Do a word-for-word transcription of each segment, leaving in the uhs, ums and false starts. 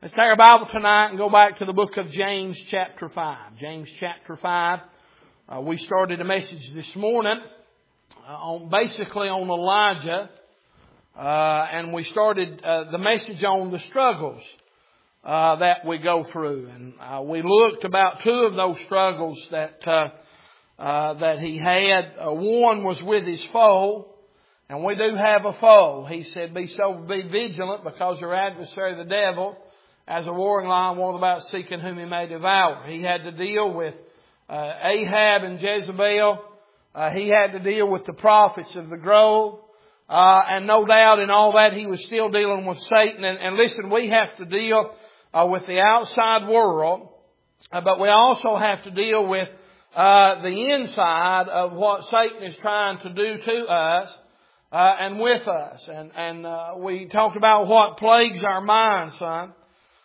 Let's take our Bible tonight and go back to the book of James chapter five. James chapter five. Uh, we started a message this morning uh, on basically on Elijah. Uh, and we started uh, the message on the struggles uh, that we go through. And uh, we looked about two of those struggles that uh, uh, that he had. Uh, one was with his foe. And we do have a foe. He said, be so be vigilant because your adversary the devil, as a roaring lion, walketh about seeking whom he may devour. He had to deal with uh, Ahab and Jezebel. Uh, he had to deal with the prophets of the grove. Uh, and no doubt in all that he was still dealing with Satan. And, and listen, we have to deal uh, with the outside world. Uh, but we also have to deal with uh, the inside of what Satan is trying to do to us. Uh, and with us. And, and, uh, we talked about what plagues our mind, son.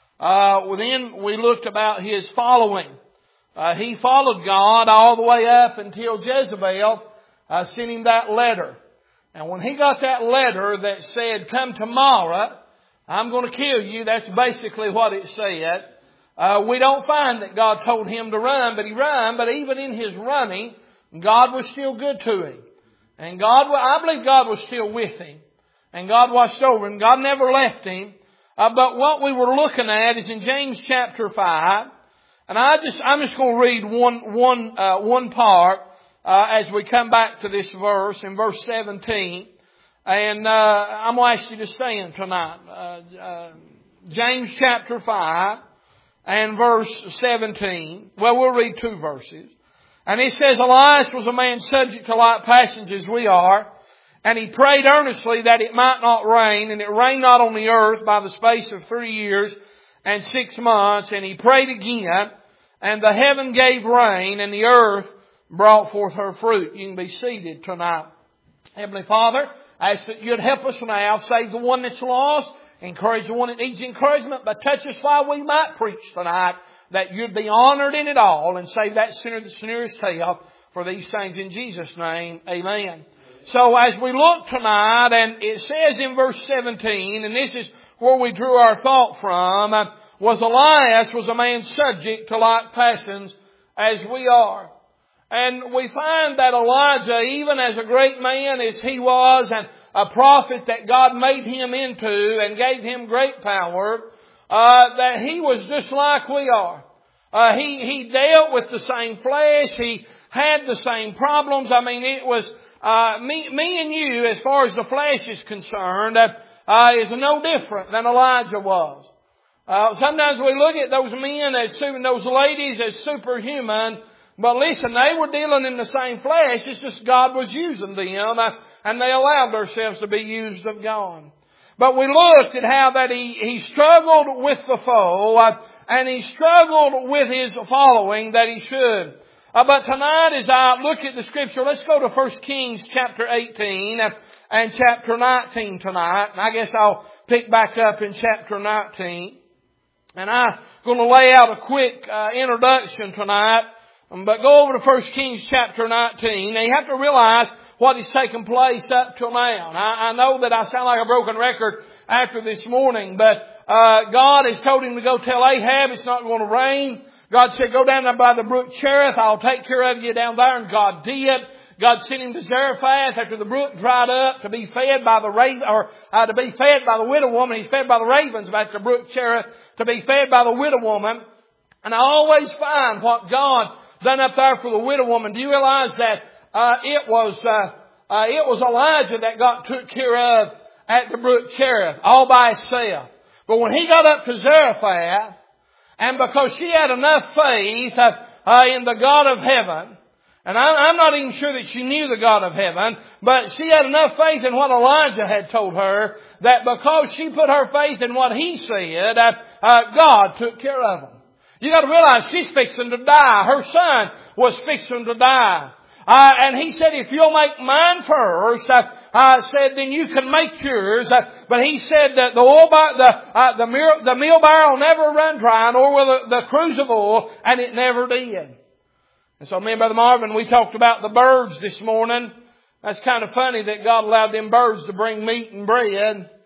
Uh, then we looked about his following. Uh, he followed God all the way up until Jezebel, uh, sent him that letter. And when he got that letter that said, come tomorrow, I'm going to kill you. That's basically what it said. Uh, we don't find that God told him to run, but he ran. But even in his running, God was still good to him. And God, I believe God was still with him. And God watched over him. God never left him. Uh, but what we were looking at is in James chapter five. And I just, I'm just going to read one, one, uh, one part, uh, as we come back to this verse in verse seventeen. And, uh, I'm going to ask you to stand tonight. Uh, uh, James chapter five and verse seventeen. Well, we'll read two verses. And it says, Elias was a man subject to like passions as we are. And he prayed earnestly that it might not rain. And it rained not on the earth by the space of three years and six months. And he prayed again. And the heaven gave rain. And the earth brought forth her fruit. You can be seated tonight. Heavenly Father, I ask that you'd help us now. Save the one that's lost. Encourage the one that needs encouragement. But touch us while we might preach tonight. That you'd be honored in it all and save that sinner that's nearest tail for these things in Jesus' name. Amen. So as we look tonight, and it says in verse seventeen, and this is where we drew our thought from, uh, was Elias was a man subject to like passions as we are. And we find that Elijah, even as a great man as he was, and a prophet that God made him into and gave him great power, Uh, that he was just like we are. Uh, he, he dealt with the same flesh. He had the same problems. I mean, it was, uh, me, me and you, as far as the flesh is concerned, uh, uh, is no different than Elijah was. Uh, sometimes we look at those men as, those ladies as superhuman, but listen, they were dealing in the same flesh. It's just God was using them, uh, and they allowed themselves to be used of God. But we looked at how that he, he struggled with the foe, uh, and he struggled with his following that he should. Uh, but tonight as I look at the scripture, let's go to First Kings chapter eighteen uh, and chapter nineteen tonight. And I guess I'll pick back up in chapter nineteen. And I'm going to lay out a quick uh, introduction tonight. Um, but go over to First Kings chapter nineteen. Now you have to realize what has taken place up till now. And I, I know that I sound like a broken record after this morning, but uh God has told him to go tell Ahab it's not going to rain. God said, go down there by the brook Cherith. I'll take care of you down there. And God did. God sent him to Zarephath after the brook dried up to be fed by the raven, or uh, to be fed by the widow woman. He's fed by the ravens back to brook Cherith to be fed by the widow woman. And I always find what God done up there for the widow woman. Do you realize that Uh, it was, uh, uh, it was Elijah that got took care of at the brook Cherith all by himself. But when he got up to Zarephath, and because she had enough faith, uh, uh, in the God of heaven, and I, I'm not even sure that she knew the God of heaven, but she had enough faith in what Elijah had told her, that because she put her faith in what he said, uh, uh, God took care of him. You got to realize she's fixing to die. Her son was fixing to die. Uh, and he said, if you'll make mine first, uh, uh, said, then you can make yours. Uh, but he said that the oil bar, the, uh, the, meal, the meal barrel never run dry, nor will the, the cruse of oil, and it never did. And so me and Brother Marvin, we talked about the birds this morning. That's kind of funny that God allowed them birds to bring meat and bread.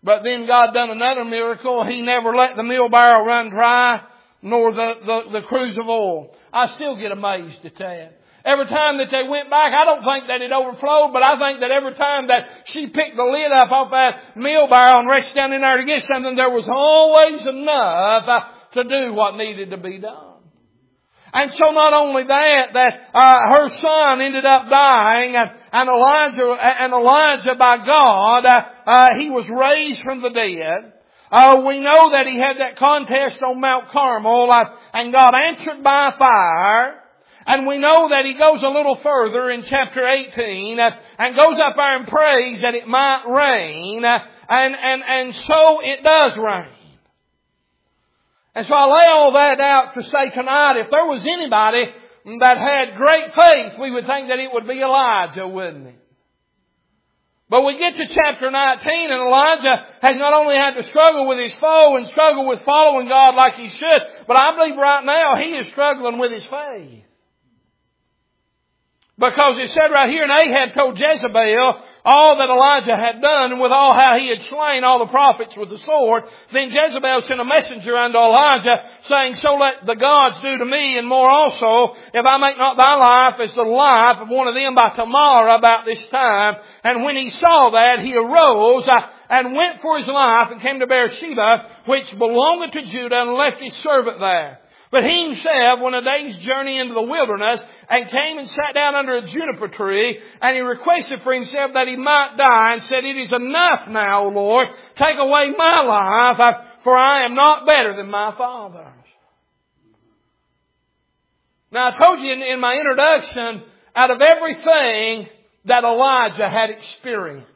But then God done another miracle. He never let the meal barrel run dry, nor the, the, the cruse of oil. I still get amazed at that. Every time that they went back, I don't think that it overflowed, but I think that every time that she picked the lid up off that meal barrel and reached down in there to get something, there was always enough uh, to do what needed to be done. And so not only that, that uh, her son ended up dying, and, and Elijah, and Elijah by God, uh, uh, he was raised from the dead. Uh, we know that he had that contest on Mount Carmel, uh, and God answered by fire. And we know that he goes a little further in chapter eighteen, uh, and goes up there and prays that it might rain, uh, and, and, and so it does rain. And so I lay all that out to say tonight, if there was anybody that had great faith, we would think that it would be Elijah, wouldn't it? But we get to chapter nineteen, and Elijah has not only had to struggle with his foe and struggle with following God like he should, but I believe right now he is struggling with his faith. Because it said right here, and Ahab told Jezebel all that Elijah had done, and with all how he had slain all the prophets with the sword. Then Jezebel sent a messenger unto Elijah, saying, So let the gods do to me, and more also, if I make not thy life as the life of one of them by tomorrow about this time. And when he saw that, he arose uh, and went for his life, and came to Beersheba, which belongeth to Judah, and left his servant there. But he himself went a day's journey into the wilderness, and came and sat down under a juniper tree, and he requested for himself that he might die, and said, It is enough now, O Lord, take away my life, for I am not better than my fathers. Now I told you in, in my introduction, out of everything that Elijah had experienced.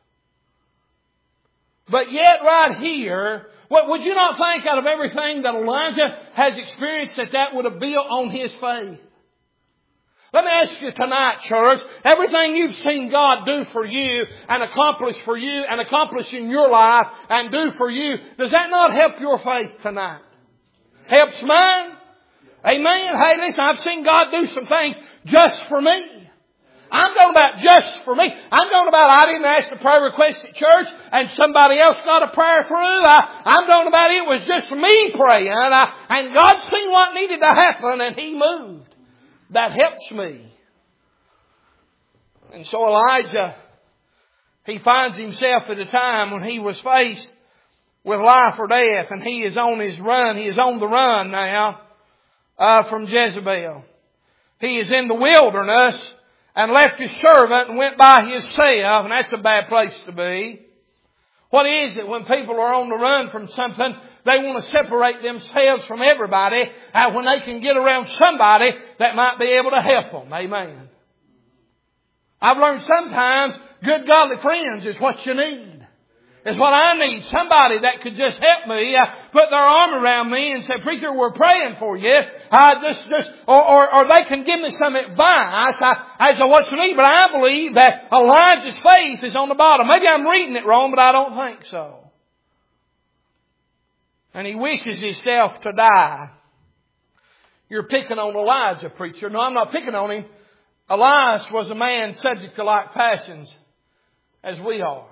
But yet right here, what, would you not think out of everything that Elijah has experienced that that would have built on his faith? Let me ask you tonight, church, everything you've seen God do for you and accomplish for you and accomplish in your life and do for you, does that not help your faith tonight? Helps mine? Amen? Hey, listen, I've seen God do some things just for me. I'm talking about just for me. I'm talking about I didn't ask a prayer request at church and somebody else got a prayer through. I, I'm talking about it was just me praying. I, and God seen what needed to happen and He moved. That helps me. And so Elijah, he finds himself at a time when he was faced with life or death, and he is on his run. He is on the run now uh, from Jezebel. He is in the wilderness and left his servant and went by himself, and that's a bad place to be. What is it when people are on the run from something? They want to separate themselves from everybody uh, when they can get around somebody that might be able to help them. Amen. I've learned sometimes good godly friends is what you need. It's what I need. Somebody that could just help me, uh, put their arm around me and say, Preacher, we're praying for you. Uh, just, just, or, or, or they can give me some advice uh, as to what you need. But I believe that Elijah's faith is on the bottom. Maybe I'm reading it wrong, but I don't think so. And he wishes himself to die. You're picking on Elijah, preacher. No, I'm not picking on him. Elias was a man subject to like passions as we are.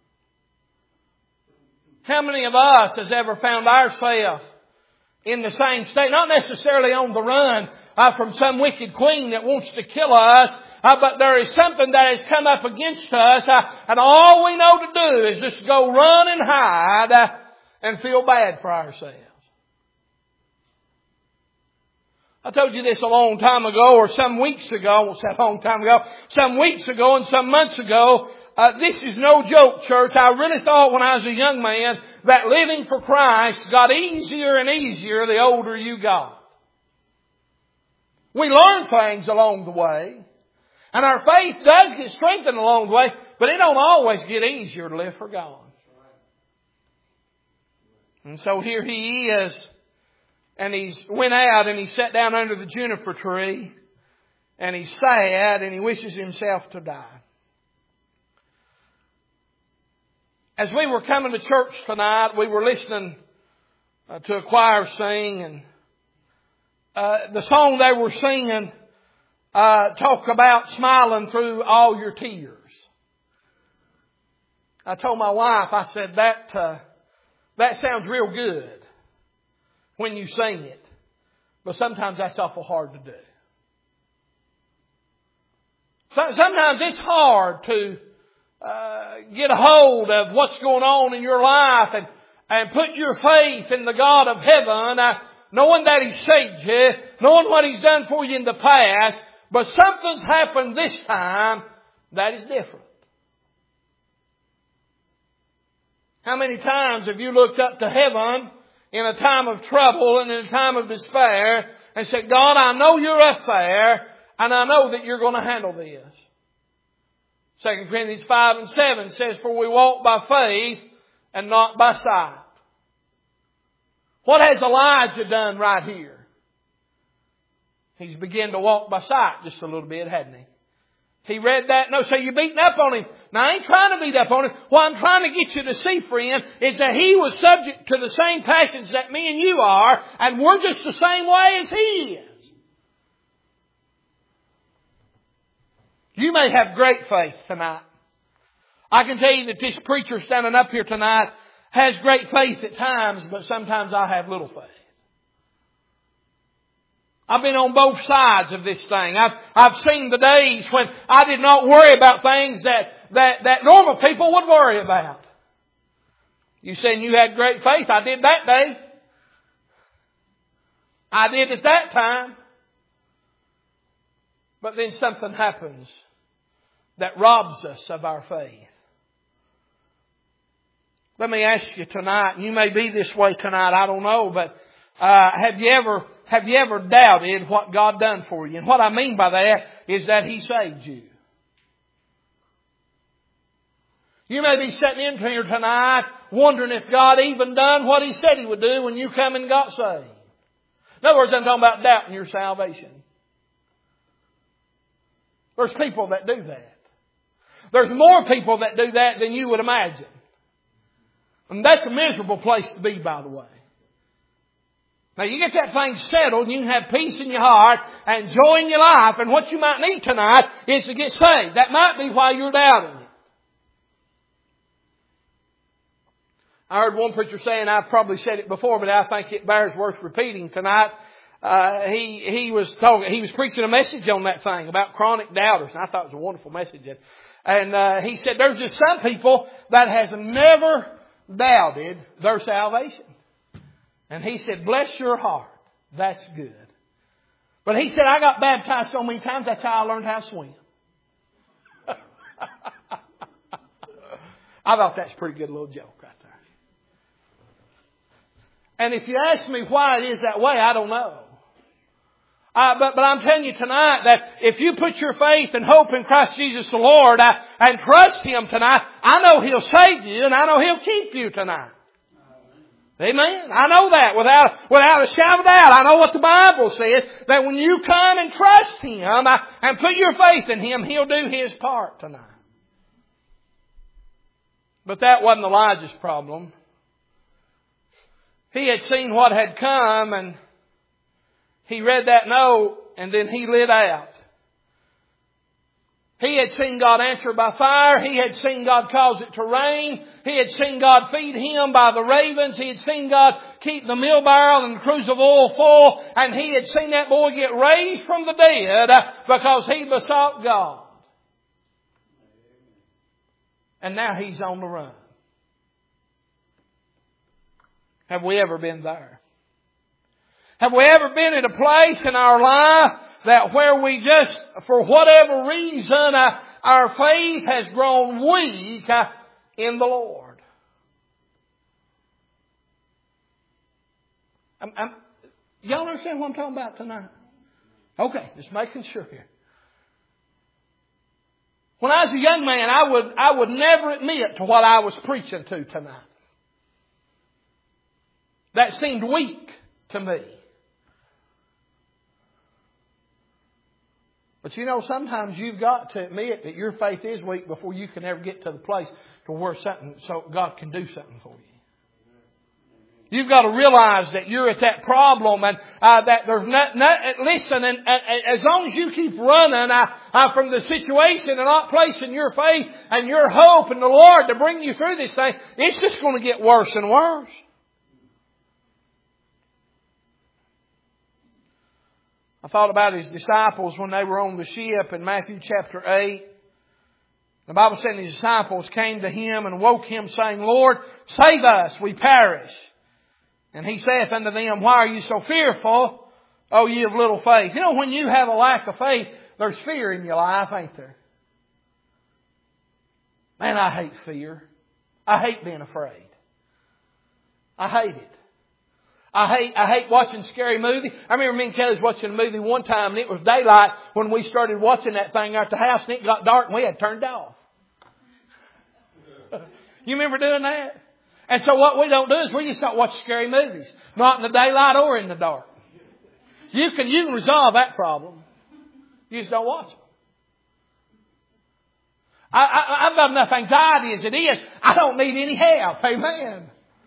How many of us has ever found ourselves in the same state? Not necessarily on the run uh, from some wicked queen that wants to kill us, uh, but there is something that has come up against us, uh, and all we know to do is just go run and hide uh, and feel bad for ourselves. I told you this a long time ago, or some weeks ago, I won't say a long time ago, some weeks ago and some months ago. Uh, this is no joke, church. I really thought when I was a young man that living for Christ got easier and easier the older you got. We learn things along the way, and our faith does get strengthened along the way, but it don't always get easier to live for God. And so here he is, and he's went out and he sat down under the juniper tree, and he's sad and he wishes himself to die. As we were coming to church tonight, we were listening uh, to a choir sing, and uh, the song they were singing uh, talk about smiling through all your tears. I told my wife, I said, that, uh, that sounds real good when you sing it. But sometimes that's awful hard to do. So, sometimes it's hard to uh, get a hold of what's going on in your life and, and put your faith in the God of heaven, uh, knowing that He saved you, knowing what He's done for you in the past, but something's happened this time that is different. How many times have you looked up to heaven in a time of trouble and in a time of despair and said, God, I know You're up there and I know that You're going to handle this. Second Corinthians five and seven says, for we walk by faith and not by sight. What has Elijah done right here? He's begun to walk by sight just a little bit, hadn't he? He read that. No, so you're beating up on him. Now, I ain't trying to beat up on him. What I'm trying to get you to see, friend, is that he was subject to the same passions that me and you are, and we're just the same way as he is. You may have great faith tonight. I can tell you that this preacher standing up here tonight has great faith at times, but sometimes I have little faith. I've been on both sides of this thing. I've, I've seen the days when I did not worry about things that, that, that normal people would worry about. You saying you had great faith? I did that day. I did at that time. But then something happens that robs us of our faith. Let me ask you tonight, and you may be this way tonight, I don't know, but uh, have you ever have you ever doubted what God done for you? And what I mean by that is that He saved you. You may be sitting in here tonight wondering if God even done what He said He would do when you come and got saved. In other words, I'm talking about doubting your salvation. There's people that do that. There's more people that do that than you would imagine. And that's a miserable place to be, by the way. Now you get that thing settled and you can have peace in your heart and joy in your life. And what you might need tonight is to get saved. That might be why you're doubting it. I heard one preacher saying, I've probably said it before, but I think it bears worth repeating tonight. Uh, he, he was talking, he was preaching a message on that thing about chronic doubters. And I thought it was a wonderful message. And, uh, he said, there's just some people that has never doubted their salvation. And he said, bless your heart. That's good. But he said, I got baptized so many times, that's how I learned how to swim. I thought that's a pretty good little joke right there. And if you ask me why it is that way, I don't know. Uh, but, but I'm telling you tonight that if you put your faith and hope in Christ Jesus the Lord uh, and trust Him tonight, I know He'll save you and I know He'll keep you tonight. Amen. I know that without, without a shadow of doubt. I know what the Bible says, that when you come and trust Him uh, and put your faith in Him, He'll do His part tonight. But that wasn't Elijah's problem. He had seen what had come and he read that note and then he lit out. He had seen God answer by fire. He had seen God cause it to rain. He had seen God feed him by the ravens. He had seen God keep the meal barrel and the cruse of oil full. And he had seen that boy get raised from the dead because he besought God. And now he's on the run. Have we ever been there? Have we ever been at a place in our life that where we just, for whatever reason, uh, our faith has grown weak uh, in the Lord? I'm, I'm, y'all understand what I'm talking about tonight? Okay, just making sure here. When I was a young man, I would, I would never admit to what I was preaching to tonight. That seemed weak to me. But you know, sometimes you've got to admit that your faith is weak before you can ever get to the place to where something, so God can do something for you. You've got to realize that you're at that problem and uh, that there's not, not listen, and, and as long as you keep running uh, uh, from the situation and not placing your faith and your hope in the Lord to bring you through this thing, it's just going to get worse and worse. I thought about His disciples when they were on the ship in Matthew chapter eight. The Bible said His disciples came to Him and woke Him saying, Lord, save us, we perish. And He saith unto them, why are you so fearful, O ye of little faith? You know, when you have a lack of faith, there's fear in your life, ain't there? Man, I hate fear. I hate being afraid. I hate it. I hate, I hate watching scary movies. I remember me and Kelly was watching a movie one time and it was daylight when we started watching that thing out the house and it got dark and we had turned off. You remember doing that? And so what we don't do is we just don't watch scary movies. Not in the daylight or in the dark. You can, you can resolve that problem. You just don't watch them. I, I, I've got enough anxiety as it is. I don't need any help. Amen.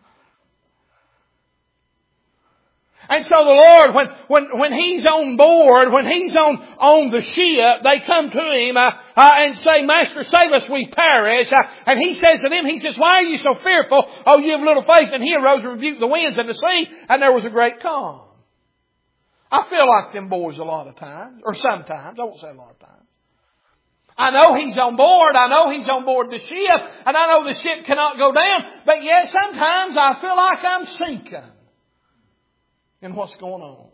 And so the Lord, when, when, when He's on board, when He's on, on the ship, they come to Him uh, uh, and say, Master, save us, we perish. Uh, and He says to them, He says, why are you so fearful? Oh, you have little faith. And He arose and rebuked the winds and the sea, and there was a great calm. I feel like them boys a lot of times, or sometimes, I won't say a lot of times. I know He's on board, I know He's on board the ship, and I know the ship cannot go down, but yet sometimes I feel like I'm sinking. And what's going on?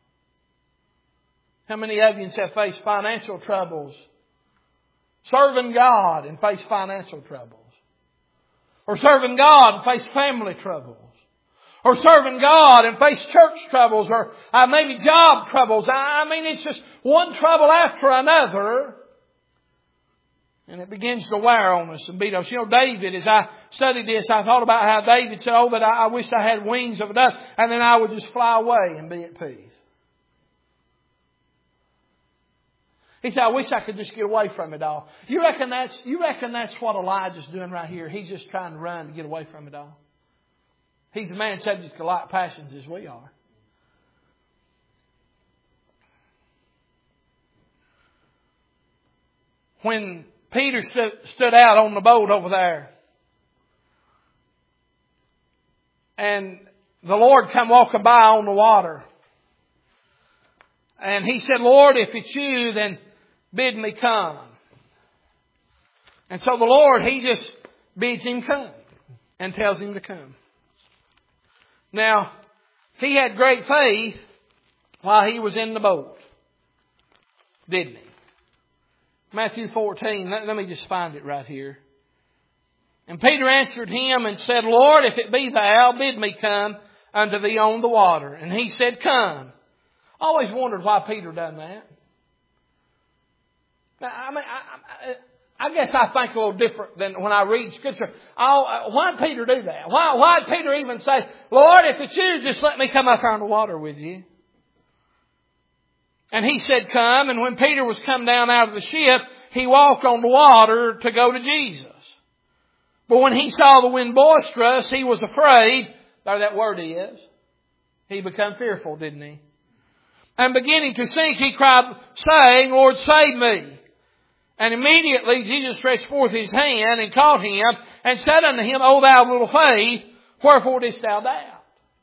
How many of you have faced financial troubles? Serving God and face financial troubles. Or serving God and face family troubles. Or serving God and face church troubles. Or uh, maybe job troubles. I mean, it's just one trouble after another. And it begins to wear on us and beat us. You know, David, as I studied this, I thought about how David said, oh, but I, I wish I had wings of a dove. And then I would just fly away and be at peace. He said, I wish I could just get away from it all. You reckon that's, you reckon that's what Elijah's doing right here? He's just trying to run to get away from it all. He's a man subject to like passions as we are. When Peter stood, stood out on the boat over there. And the Lord come walking by on the water. And he said, Lord, if it's you, then bid me come. And so the Lord, He just bids him come and tells him to come. Now, he had great faith while he was in the boat. Didn't he? Matthew fourteen, let, let me just find it right here. And Peter answered him and said, Lord, if it be thou, bid me come unto thee on the water. And he said, come. I always wondered why Peter done that. Now, I mean, I, I, I guess I think a little different than when I read Scripture. I'll, why did Peter do that? Why, why did Peter even say, Lord, if it's you, just let me come up here on the water with you? And he said, come. And when Peter was come down out of the ship, he walked on the water to go to Jesus. But when he saw the wind boisterous, he was afraid. There that word is. He became fearful, didn't he? And beginning to sink, he cried, saying, Lord, save me. And immediately Jesus stretched forth his hand and caught him and said unto him, O thou of little faith, wherefore didst thou doubt?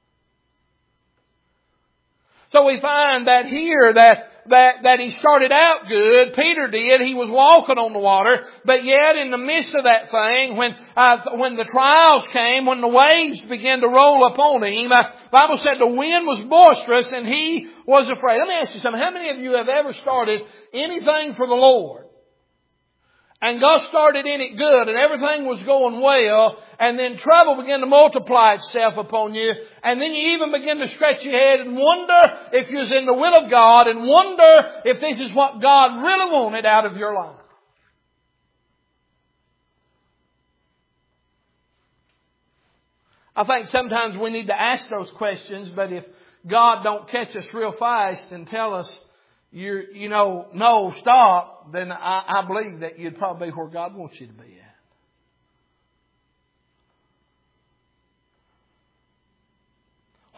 So we find that here that, that, that he started out good. Peter did. He was walking on the water. But yet in the midst of that thing, when, uh, when the trials came, when the waves began to roll upon him, uh, the Bible said the wind was boisterous and he was afraid. Let me ask you something. How many of you have ever started anything for the Lord? And God started in it good and everything was going well, and then trouble began to multiply itself upon you, and then you even begin to scratch your head and wonder if you're in the will of God and wonder if this is what God really wanted out of your life. I think sometimes we need to ask those questions, but if God don't catch us real fast and tell us, you you know, no, stop, then I, I believe that you'd probably be where God wants you to be at.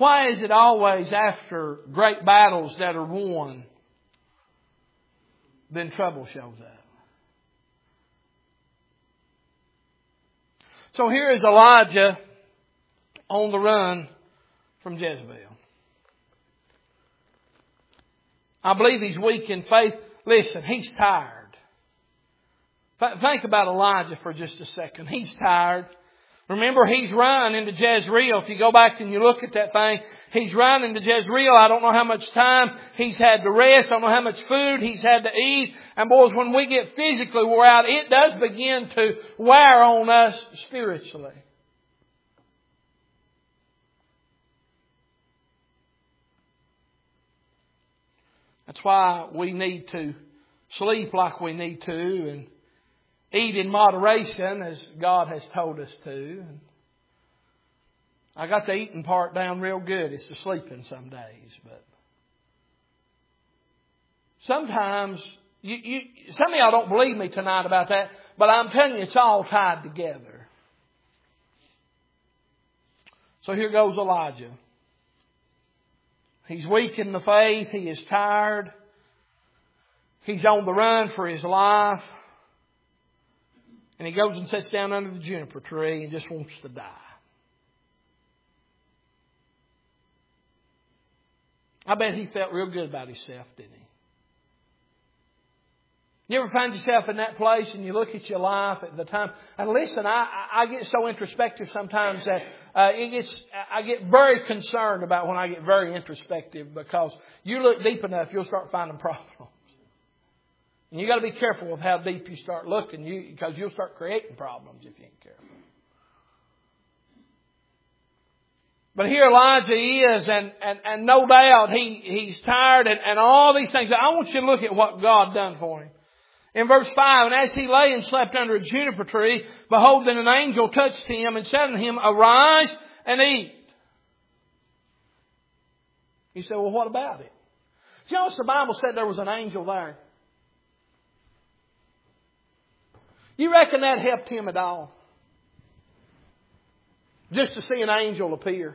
Why is it always after great battles that are won, then trouble shows up? So here is Elijah on the run from Jezebel. I believe he's weak in faith. Listen, he's tired. Think about Elijah for just a second. He's tired. Remember, he's run into Jezreel. If you go back and you look at that thing, he's run into Jezreel. I don't know how much time he's had to rest. I don't know how much food he's had to eat. And boys, when we get physically wore out, it does begin to wear on us spiritually. That's why we need to sleep like we need to and eat in moderation as God has told us to. I got the eating part down real good. It's the sleeping some days. But sometimes, you, you, some of y'all don't believe me tonight about that, but I'm telling you it's all tied together. So here goes Elijah. He's weak in the faith. He is tired. He's on the run for his life. And he goes and sits down under the juniper tree and just wants to die. I bet he felt real good about himself, didn't he? You ever find yourself in that place and you look at your life at the time? And listen, I, I get so introspective sometimes that uh, it gets, I get very concerned about when I get very introspective, because you look deep enough, you'll start finding problems. And you got to be careful with how deep you start looking, you, because you'll start creating problems if you ain't careful. But here Elijah is, and, and, and no doubt he, he's tired and, and all these things. I want you to look at what God done for him. In verse five, and as he lay and slept under a juniper tree, behold, then an angel touched him and said unto him, Arise and eat. He said, well, what about it? You know, the Bible said there was an angel there. You reckon that helped him at all? Just to see an angel appear.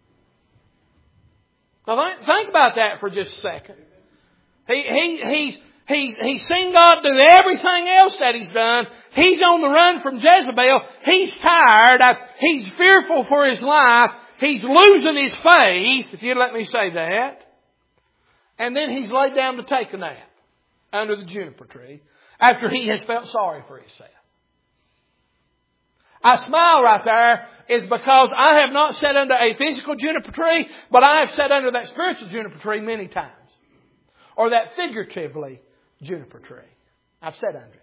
Now think, think about that for just a second. He, he, he's, he's, he's seen God do everything else that He's done. He's on the run from Jezebel. He's tired. He's fearful for his life. He's losing his faith, if you'd let me say that. And then he's laid down to take a nap under the juniper tree after he has felt sorry for himself. I smile right there is because I have not sat under a physical juniper tree, but I have sat under that spiritual juniper tree many times. Or that figuratively juniper tree. I've sat under it.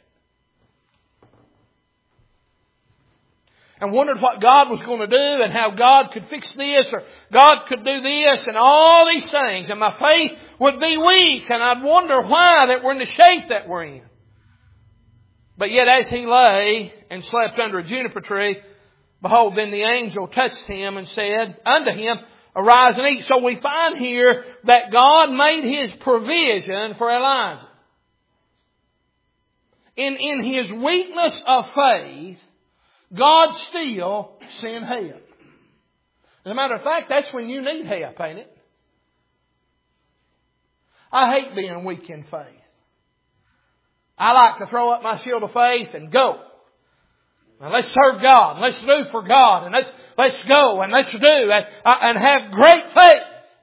And wondered what God was going to do and how God could fix this or God could do this and all these things. And my faith would be weak and I'd wonder why that we're in the shape that we're in. But yet as he lay and slept under a juniper tree, behold, then the angel touched him and said unto him, Arise and eat. So we find here that God made His provision for Elijah. In, in His weakness of faith, God still sent help. As a matter of fact, that's when you need help, ain't it? I hate being weak in faith. I like to throw up my shield of faith and go. Now let's serve God. Let's do for God. And let's, let's go and let's do and, uh, and have great faith.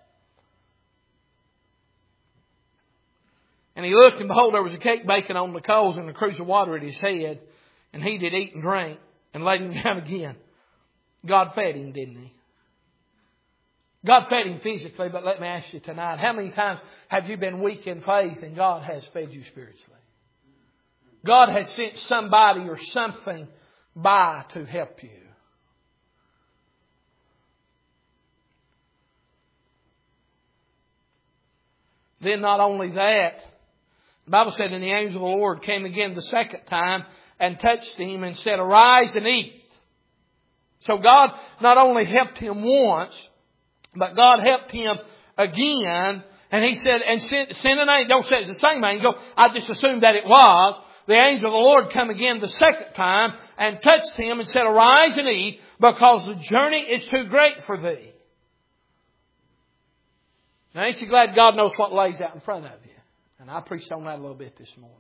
And he looked and behold, there was a cake baking on the coals and a cruse of water at his head. And he did eat and drink and laid him down again. God fed him, didn't He? God fed him physically, but let me ask you tonight, how many times have you been weak in faith and God has fed you spiritually? God has sent somebody or something by to help you. Then not only that, the Bible said, and the angel of the Lord came again the second time and touched him and said, Arise and eat. So God not only helped him once, but God helped him again. And He said, and sent, sent an angel. Don't say it's the same angel. I just assumed that it was. The angel of the Lord come again the second time and touched him and said, Arise and eat, because the journey is too great for thee. Now, ain't you glad God knows what lays out in front of you? And I preached on that a little bit this morning.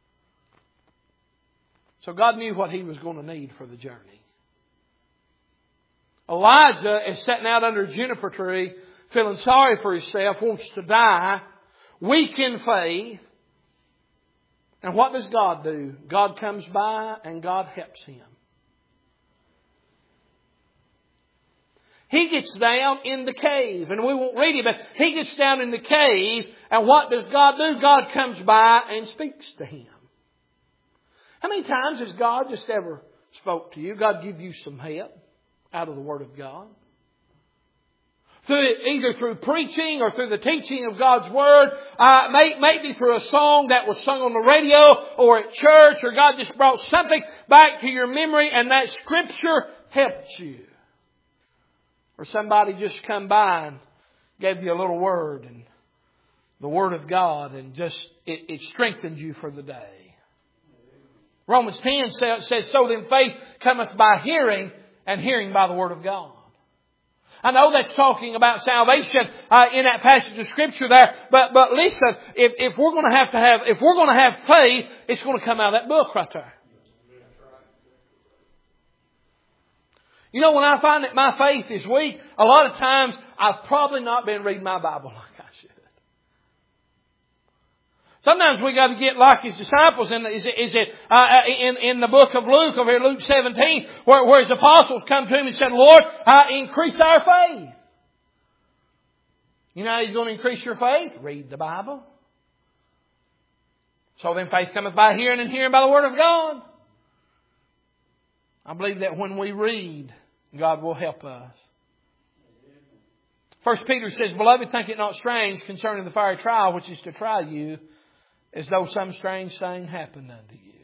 So God knew what He was going to need for the journey. Elijah is sitting out under a juniper tree, feeling sorry for himself, wants to die, weak in faith. And what does God do? God comes by and God helps him. He gets down in the cave, and we won't read it, but he gets down in the cave, and what does God do? God comes by and speaks to him. How many times has God just ever spoke to you? God give you some help out of the Word of God? Through, either through preaching or through the teaching of God's Word, uh, may, maybe through a song that was sung on the radio or at church, or God just brought something back to your memory and that Scripture helped you. Or somebody just come by and gave you a little word and the Word of God, and just it, it strengthened you for the day. Romans ten says, so then faith cometh by hearing, and hearing by the Word of God. I know that's talking about salvation uh, in that passage of Scripture there, but but listen, if if we're going to have to have if we're going to have faith, it's going to come out of that book right there. You know, when I find that my faith is weak, a lot of times I've probably not been reading my Bible like I should. Sometimes we got to get like His disciples. And is it, is it uh, in in the book of Luke, over here, Luke seventeen, where, where His apostles come to Him and said, "Lord, uh, increase our faith." You know how He's going to increase your faith? Read the Bible. So then faith cometh by hearing, and hearing by the Word of God. I believe that when we read, God will help us. First Peter says, "Beloved, think it not strange concerning the fiery trial which is to try you, as though some strange thing happened unto you."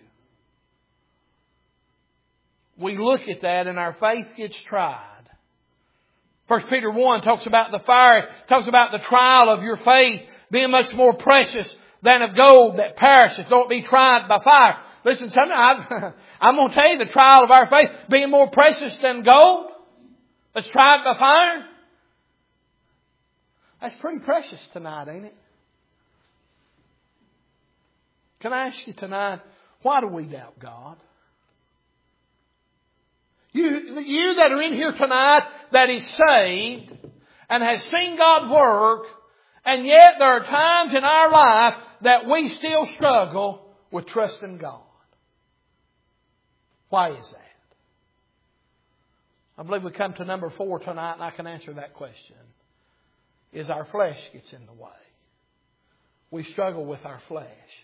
We look at that and our faith gets tried. First Peter one talks about the fire, talks about the trial of your faith being much more precious than of gold that perishes, though it be tried by fire. Listen, sometimes I'm going to tell you the trial of our faith being more precious than gold that's tried by fire. That's pretty precious tonight, ain't it? Can I ask you tonight, why do we doubt God? You, you that are in here tonight that is saved and has seen God work, and yet there are times in our life that we still struggle with trusting God. Why is that? I believe we come to number four tonight, and I can answer that question. Is our flesh gets in the way. We struggle with our flesh.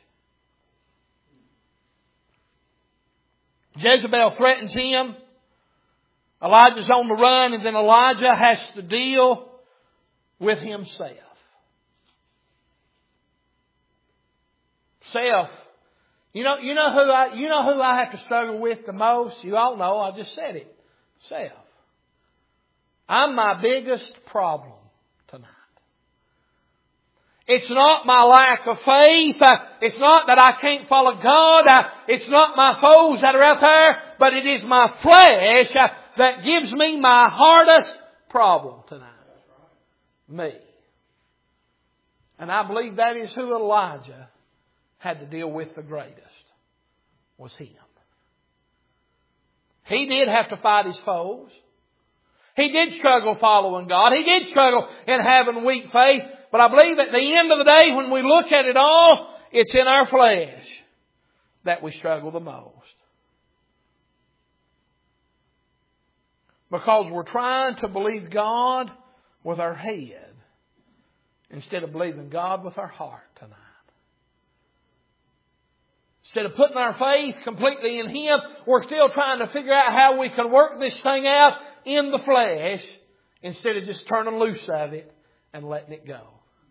Jezebel threatens him. Elijah's on the run, and then Elijah has to deal with himself. Self. You know, you know who I, you know who I have to struggle with the most? You all know, I just said it. Self. I'm my biggest problem tonight. It's not my lack of faith. It's not that I can't follow God. It's not my foes that are out there. But it is my flesh that gives me my hardest problem tonight. Me. And I believe that is who Elijah had to deal with the greatest. Was him. He did have to fight his foes. He did struggle following God. He did struggle in having weak faith. But I believe at the end of the day, when we look at it all, it's in our flesh that we struggle the most. Because we're trying to believe God with our head instead of believing God with our heart tonight. Instead of putting our faith completely in Him, we're still trying to figure out how we can work this thing out in the flesh instead of just turning loose of it and letting it go.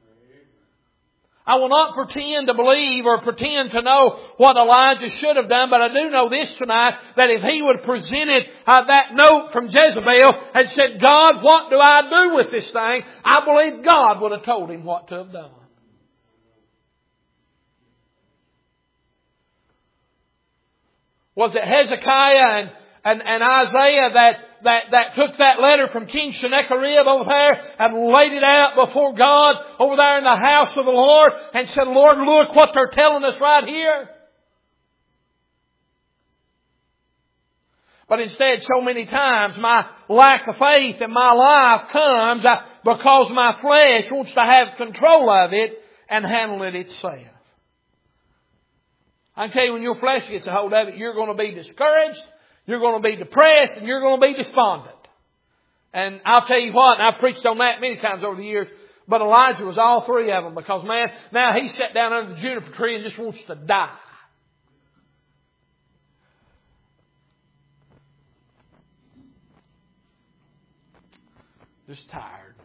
I will not pretend to believe or pretend to know what Elijah should have done, but I do know this tonight, that if he would have presented uh, that note from Jezebel and said, "God, what do I do with this thing?" I believe God would have told him what to have done. Was it Hezekiah and, and, and Isaiah that, that, that took that letter from King Sennacherib over there and laid it out before God over there in the house of the Lord and said, Lord, look what they're telling us right here. But instead, so many times, my lack of faith in my life comes because my flesh wants to have control of it and handle it itself. I can tell you, when your flesh gets a hold of it, you're going to be discouraged, you're going to be depressed, and you're going to be despondent. And I'll tell you what, and I've preached on that many times over the years, but Elijah was all three of them because, man, now he sat down under the juniper tree and just wants to die. Just tired.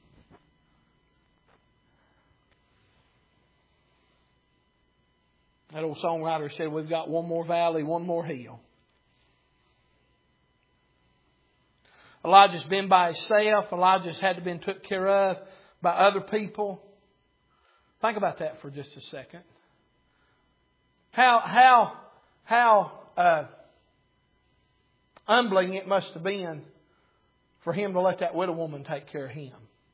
That old songwriter said, we've got one more valley, one more hill. Elijah's been by himself. Elijah's had to been took care of by other people. Think about that for just a second. How, how, how uh, humbling it must have been for him to let that widow woman take care of him.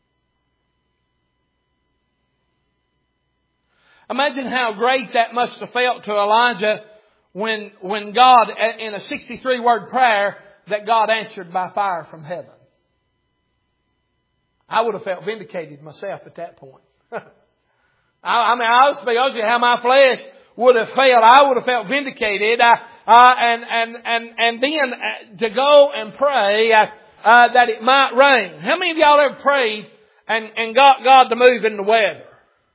Imagine how great that must have felt to Elijah when, when God, in a sixty-three word prayer, that God answered by fire from heaven. I would have felt vindicated myself at that point. I, I mean, I'll just be honest with you, how my flesh would have felt. I would have felt vindicated. Uh, uh, and, and, and, and then uh, to go and pray uh, uh, that it might rain. How many of y'all ever prayed and, and got God to move in the weather?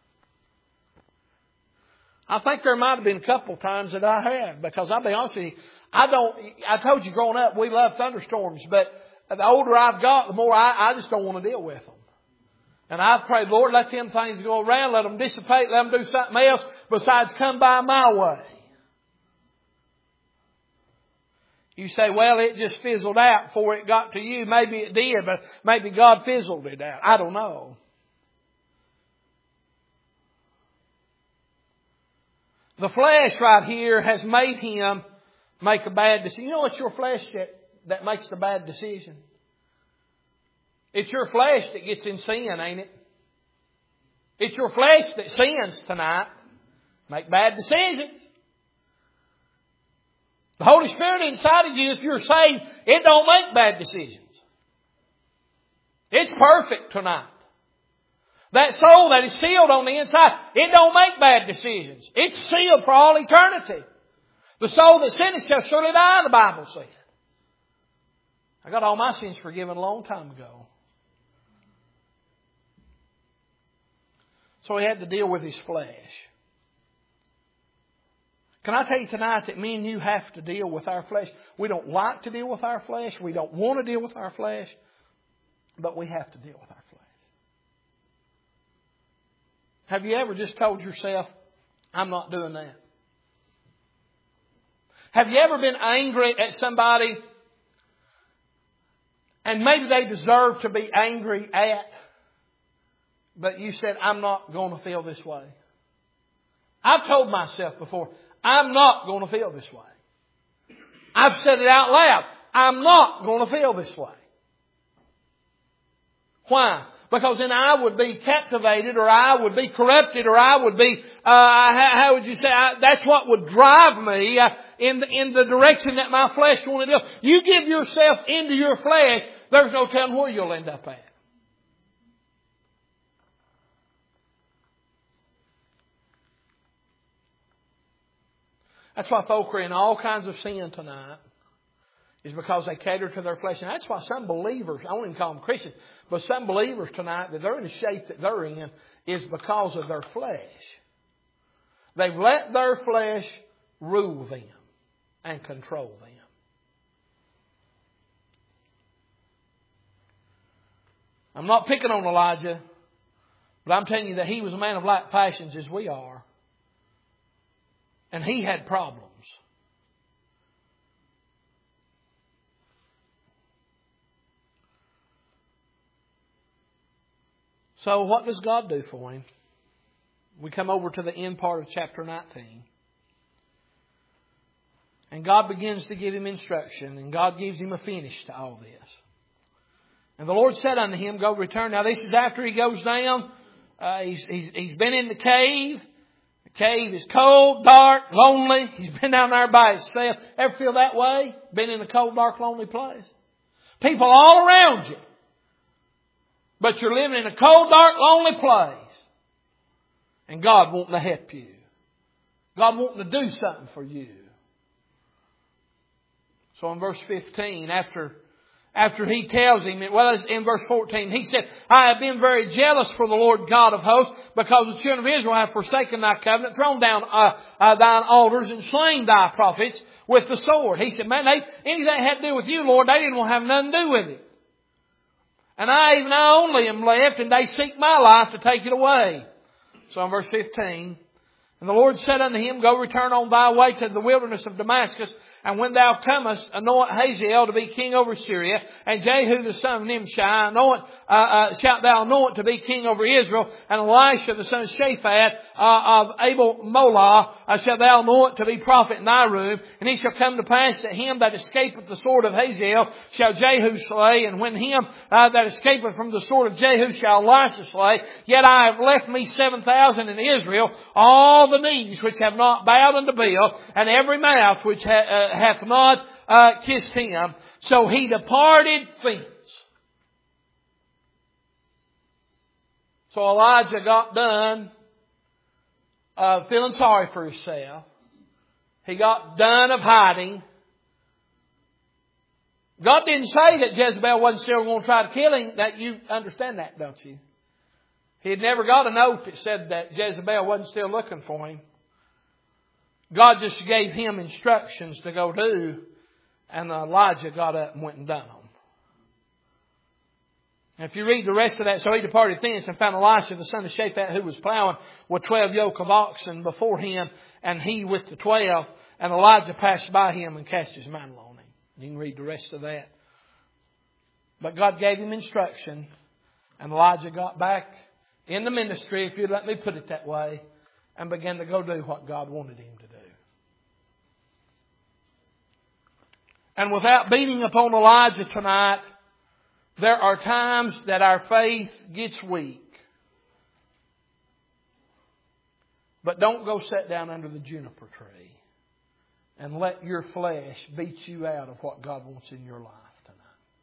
I think there might have been a couple of times that I have, because I'll be honest with you, I don't, I told you growing up, we love thunderstorms, but the older I've got, the more I, I just don't want to deal with them. And I've prayed, Lord, let them things go around, let them dissipate, let them do something else besides come by my way. You say, well, it just fizzled out before it got to you. Maybe it did, but maybe God fizzled it out. I don't know. The flesh right here has made him make a bad decision. You know it's your flesh that, that makes the bad decision? It's your flesh that gets in sin, ain't it? It's your flesh that sins tonight. Make bad decisions. The Holy Spirit inside of you, if you're saved, it don't make bad decisions. It's perfect tonight. That soul that is sealed on the inside, it don't make bad decisions. It's sealed for all eternity. The soul that sinneth shall surely die, the Bible said. I got all my sins forgiven a long time ago. So he had to deal with his flesh. Can I tell you tonight that me and you have to deal with our flesh? We don't like to deal with our flesh. We don't want to deal with our flesh. But we have to deal with our flesh. Have you ever just told yourself, I'm not doing that? Have you ever been angry at somebody and maybe they deserve to be angry at, but you said, I'm not going to feel this way? I've told myself before, I'm not going to feel this way. I've said it out loud. I'm not going to feel this way. Why? Because then I would be captivated, or I would be corrupted, or I would be, uh, how, how would you say, I, that's what would drive me uh, in, the, in the direction that my flesh wanted to go. You give yourself into your flesh, there's no telling where you'll end up at. That's why folk are in all kinds of sin tonight, is because they cater to their flesh. And that's why some believers, I won't even call them Christians, but some believers tonight, that they're in the shape that they're in, is because of their flesh. They've let their flesh rule them and control them. I'm not picking on Elijah, but I'm telling you that he was a man of like passions as we are. And he had problems. So what does God do for him? We come over to the end part of chapter nineteen. And God begins to give him instruction. And God gives him a finish to all this. And the Lord said unto him, Go return. Now this is after he goes down. Uh, he's, he's, he's been in the cave. The cave is cold, dark, lonely. He's been down there by himself. Ever feel that way? Been in a cold, dark, lonely place? People all around you. But you're living in a cold, dark, lonely place. And God wanting to help you. God wanting to do something for you. So in verse fifteen, after, after He tells him, well, in verse fourteen, He said, I have been very jealous for the Lord God of hosts, because the children of Israel have forsaken Thy covenant, thrown down uh, uh, Thine altars, and slain Thy prophets with the sword. He said, man, they, anything that had to do with You, Lord, they didn't want to have nothing to do with it. And I even I only am left, and they seek my life to take it away. So in verse fifteen, and the Lord said unto him, Go return on thy way to the wilderness of Damascus, and when thou comest, anoint Hazael to be king over Syria, and Jehu the son of Nimshi, anoint, uh, uh, shalt thou anoint to be king over Israel, and Elisha the son of Shaphat uh, of Abel Molah uh, shalt thou anoint to be prophet in thy room. And it shall come to pass that him that escapeth the sword of Hazael shall Jehu slay, and when him uh, that escapeth from the sword of Jehu shall Elisha slay. Yet I have left me seven thousand in Israel, all the knees which have not bowed unto Baal, and every mouth which ha- uh, hath not uh, kissed him. So he departed thence. So Elijah got done uh, feeling sorry for himself. He got done of hiding. God didn't say that Jezebel wasn't still going to try to kill him. That you understand that, don't you? He had never got a note that said that Jezebel wasn't still looking for him. God just gave him instructions to go do, and Elijah got up and went and done them. If you read the rest of that, so he departed thence and found Elisha the son of Shaphat, who was plowing with twelve yoke of oxen before him, and he with the twelve. And Elijah passed by him and cast his mantle on him. You can read the rest of that. But God gave him instruction, and Elijah got back in the ministry, if you'd let me put it that way, and began to go do what God wanted him to do. And without beating upon Elijah tonight, there are times that our faith gets weak. But don't go sit down under the juniper tree and let your flesh beat you out of what God wants in your life tonight.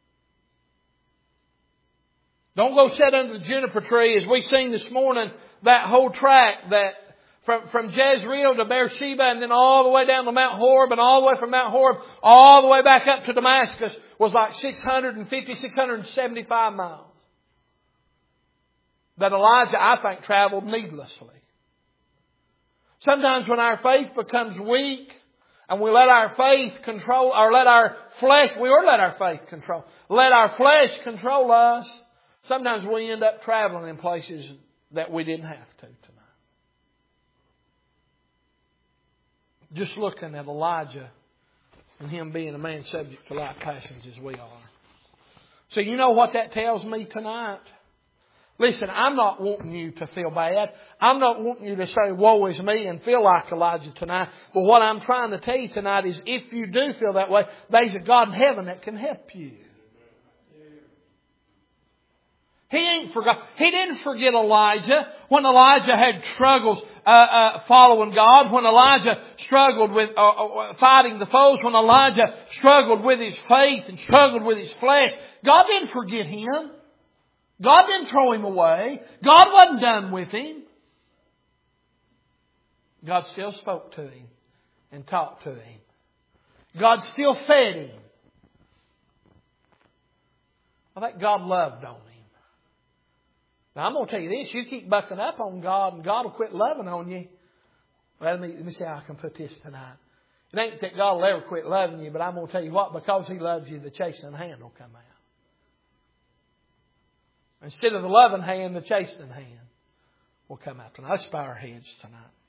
Don't go sit under the juniper tree, as we sing this morning, that whole track that From, from Jezreel to Beersheba, and then all the way down to Mount Horeb, and all the way from Mount Horeb all the way back up to Damascus was like six hundred fifty, six hundred seventy-five miles. That Elijah, I think, traveled needlessly. Sometimes when our faith becomes weak and we let our faith control, or let our flesh, we or let our faith control, let our flesh control us, sometimes we end up traveling in places that we didn't have to. Just looking at Elijah and him being a man subject to like passions as we are. So you know what that tells me tonight? Listen, I'm not wanting you to feel bad. I'm not wanting you to say, woe is me, and feel like Elijah tonight. But what I'm trying to tell you tonight is, if you do feel that way, there's a God in heaven that can help you. He ain't forgot. He didn't forget Elijah when Elijah had struggles uh, uh, following God. When Elijah struggled with uh, uh, fighting the foes. When Elijah struggled with his faith and struggled with his flesh. God didn't forget him. God didn't throw him away. God wasn't done with him. God still spoke to him and talked to him. God still fed him. I think God loved on him. Now I'm going to tell you this, you keep bucking up on God and God will quit loving on you. Well, let me, let me see how I can put this tonight. It ain't that God will ever quit loving you, but I'm going to tell you what, because He loves you, the chastening hand will come out. Instead of the loving hand, the chastening hand will come out tonight. Let's bow our heads tonight.